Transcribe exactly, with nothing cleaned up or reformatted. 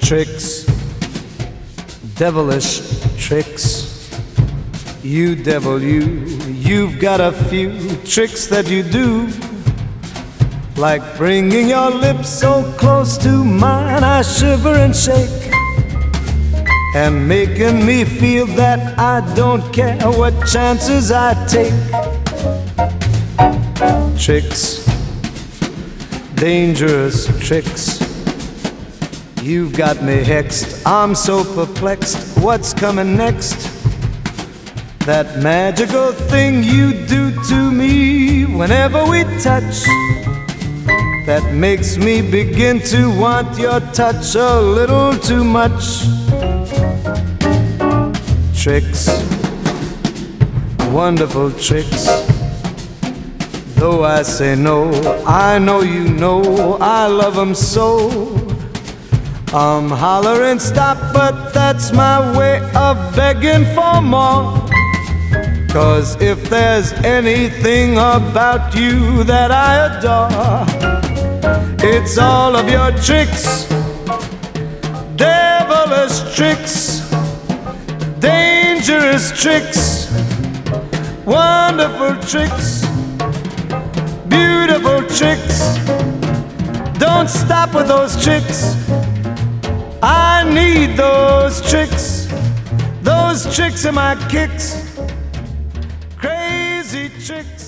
Tricks, devilish tricks. You devil, you, you've got a few tricks that you do, like bringing your lips so close to mine I shiver and shake, and making me feel that I don't care what chances I take. Tricks, dangerous tricks. You've got me hexed, I'm so perplexed. What's coming next? That magical thing you do to me whenever we touch, that makes me begin to want your touch a little too much. Tricks, wonderful tricks. Though I say no, I know you know I love 'em so. I'm hollering stop, but that's my way of begging for more. 'Cause if there's anything about you that I adore, it's all of your tricks, devilish tricks, dangerous tricks, wonderful tricks, beautiful tricks. Don't stop with those tricks. I need those tricks. Those tricks are my kicks. Crazy tricks.